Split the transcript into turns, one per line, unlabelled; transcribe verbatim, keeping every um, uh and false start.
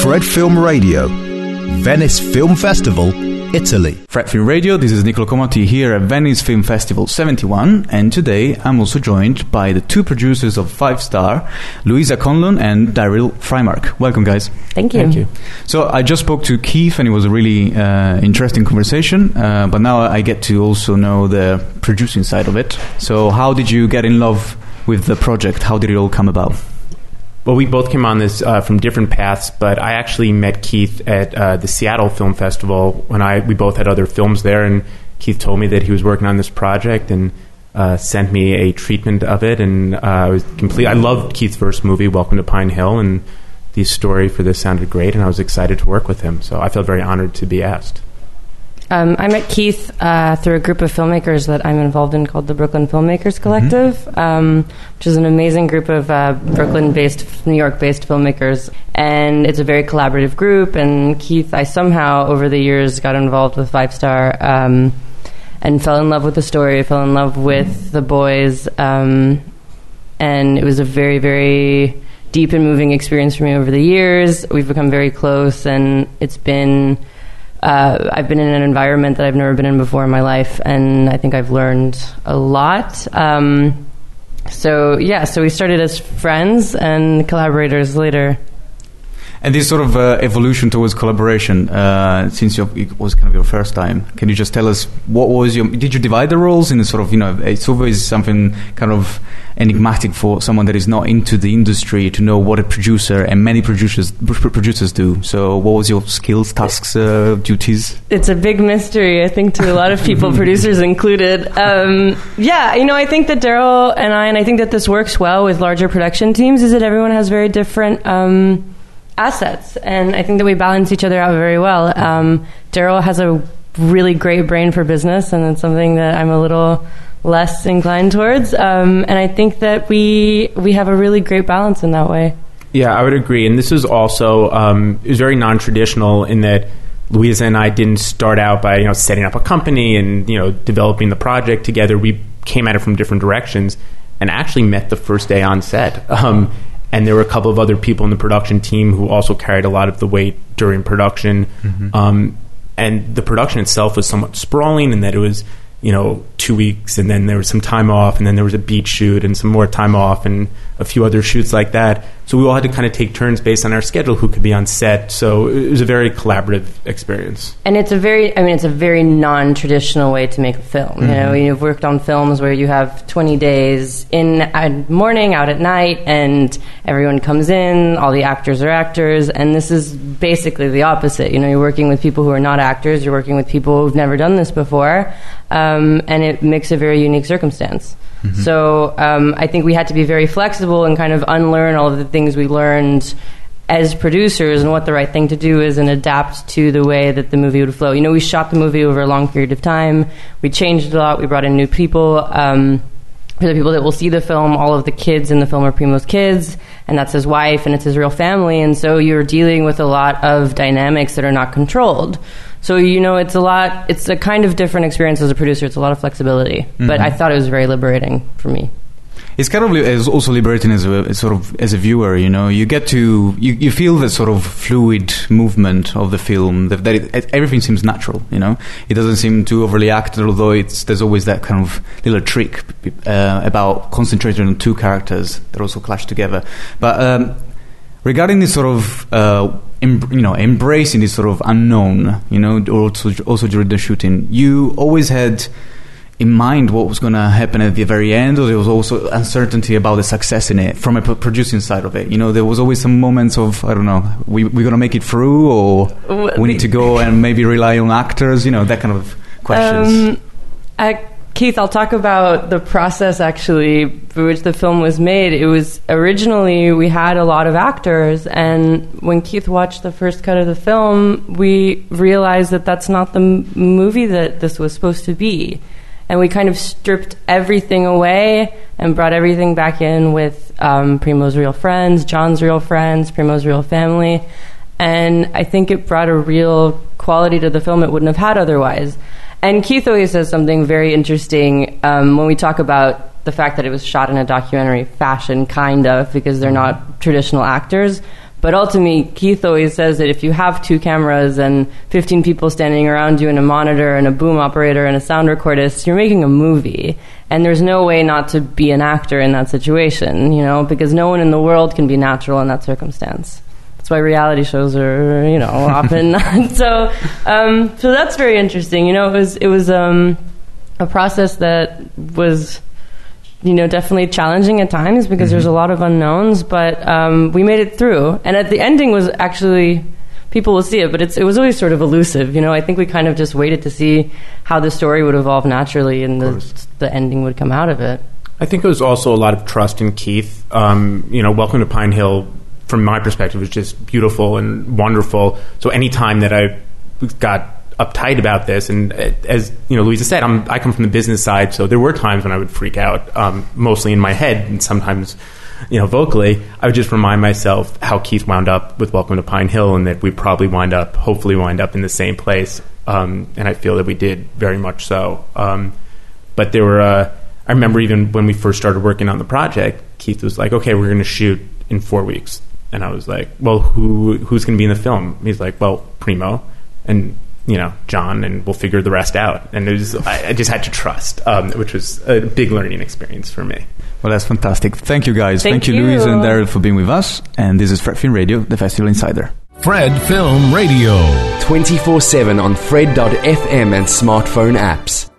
Fred Film Radio, Venice Film Festival, Italy.
Fred Film Radio, this is Niccolo Comati here at Venice Film Festival seventy-one, and today I'm also joined by the two producers of Five Star, Louisa Conlon and Daryl Freimark. Welcome, guys.
Thank you.
Thank you.
So I just spoke to Keith and it was a really uh, interesting conversation, uh, but now I get to also know the producing side of it. So how did you get in love with the project? How did it all come about?
Well, we both came on this uh, from different paths, but I actually met Keith at uh, the Seattle Film Festival when I we both had other films there, and Keith told me that he was working on this project and uh, sent me a treatment of it, and uh, I was complete. I loved Keith's first movie, Welcome to Pine Hill, and the story for this sounded great, and I was excited to work with him. So I felt very honored to be asked.
Um, I met Keith uh, through a group of filmmakers that I'm involved in called the Brooklyn Filmmakers Collective, mm-hmm. um, which is an amazing group of uh, Brooklyn-based, New York-based filmmakers. And it's a very collaborative group. And Keith, I somehow, over the years, got involved with Five Star um, and fell in love with the story, fell in love with the boys. Um, and it was a very, very deep and moving experience for me over the years. We've become very close, and it's been... Uh, I've been in an environment that I've never been in before in my life, and I think I've learned a lot. Um, so, yeah, so we started as friends and collaborators later.
And this sort of uh, evolution towards collaboration, uh, since your, it was kind of your first time, can you just tell us what was your... Did you divide the roles in a sort of, you know, it's always something kind of enigmatic for someone that is not into the industry to know what a producer and many producers producers do. So what was your skills, tasks, uh, duties?
It's a big mystery, I think, to a lot of people, producers included. Um, yeah, you know, I think that Daryl and I, and I think that this works well with larger production teams, is that everyone has very different... Um, assets, and I think that we balance each other out very well. Um, Daryl has a really great brain for business, and it's something that I'm a little less inclined towards. Um, and I think that we we have a really great balance in that way.
Yeah, I would agree. And this is also um, it was very non-traditional in that Louisa and I didn't start out by you know setting up a company and you know developing the project together. We came at it from different directions, and actually met the first day on set. Um, And there were a couple of other people in the production team who also carried a lot of the weight during production. Mm-hmm. Um, and the production itself was somewhat sprawling in that it was, you know, two weeks and then there was some time off and then there was a beach shoot and some more time off and a few other shoots like that. So we all had to kind of take turns based on our schedule who could be on set. So it was a very collaborative experience.
And it's a very, I mean, it's a very non-traditional way to make a film. Mm-hmm. You know, you've worked on films where you have twenty days in at morning, out at night, and everyone comes in, all the actors are actors, and this is basically the opposite. You know, you're working with people who are not actors, you're working with people who've never done this before, um, and it makes a very unique circumstance. Mm-hmm. So um, I think we had to be very flexible and kind of unlearn all of the things we learned as producers and what the right thing to do is and adapt to the way that the movie would flow. You know, we shot the movie over a long period of time. We changed a lot. We brought in new people. Um, for the people that will see the film, all of the kids in the film are Primo's kids, and that's his wife, and it's his real family. And so you're dealing with a lot of dynamics that are not controlled. So, you know, it's a lot, it's a kind of different experience as a producer. It's a lot of flexibility. Mm-hmm. But I thought it was very liberating for me.
It's kind of li- it's also liberating as a sort of as a viewer, you know. You get to you, you feel the sort of fluid movement of the film. That, that it, everything seems natural, you know. It doesn't seem too overly acted, although it's there's always that kind of little trick uh, about concentrating on two characters that also clash together. But um, regarding this sort of uh, em- you know embracing this sort of unknown, you know, also also during the shooting, you always had in mind what was going to happen at the very end, or there was also uncertainty about the success in it from a p- producing side of it? You know, there was always some moments of, I don't know, we, we're going to make it through, or we need to go and maybe rely on actors, you know, that kind of questions.
Um, I, Keith, I'll talk about the process, actually, for which the film was made. It was originally, we had a lot of actors, and when Keith watched the first cut of the film, we realized that that's not the m- movie that this was supposed to be. And we kind of stripped everything away and brought everything back in with um, Primo's real friends, John's real friends, Primo's real family. And I think it brought a real quality to the film it wouldn't have had otherwise. And Keith always says something very interesting um, when we talk about the fact that it was shot in a documentary fashion, kind of, because they're not traditional actors. But ultimately, Keith always says that if you have two cameras and fifteen people standing around you and a monitor and a boom operator and a sound recordist, you're making a movie. And there's no way not to be an actor in that situation, you know, because no one in the world can be natural in that circumstance. That's why reality shows are, you know, often not. So, um, so that's very interesting. You know, it was, it was um, a process that was... you know, definitely challenging at times because mm-hmm. there's a lot of unknowns, but um, we made it through. And at the ending was actually, people will see it, but it's, it was always sort of elusive. You know, I think we kind of just waited to see how the story would evolve naturally and the, the ending would come out of it.
I think it was also a lot of trust in Keith. Um, you know, Welcome to Pine Hill, from my perspective, was just beautiful and wonderful. So any time that I got uptight about this, and as you know, Louisa said, I'm, I come from the business side, so there were times when I would freak out, um, mostly in my head, and sometimes, you know, vocally. I would just remind myself how Keith wound up with Welcome to Pine Hill, and that we probably wind up, hopefully, wind up in the same place. Um, and I feel that we did very much so. Um, but there were, uh, I remember even when we first started working on the project, Keith was like, "Okay, we're going to shoot in four weeks," and I was like, "Well, who who's going to be in the film?" He's like, "Well, Primo," and you know, John, and we'll figure the rest out. And it was, I, I just had to trust, um, which was a big learning experience for me.
Well, that's fantastic. Thank you, guys.
Thank,
Thank you,
you,
Louise and Daryl, for being with us. And this is Fred Film Radio, the Festival Insider.
Fred Film Radio.
twenty-four seven on Fred dot f m and smartphone apps.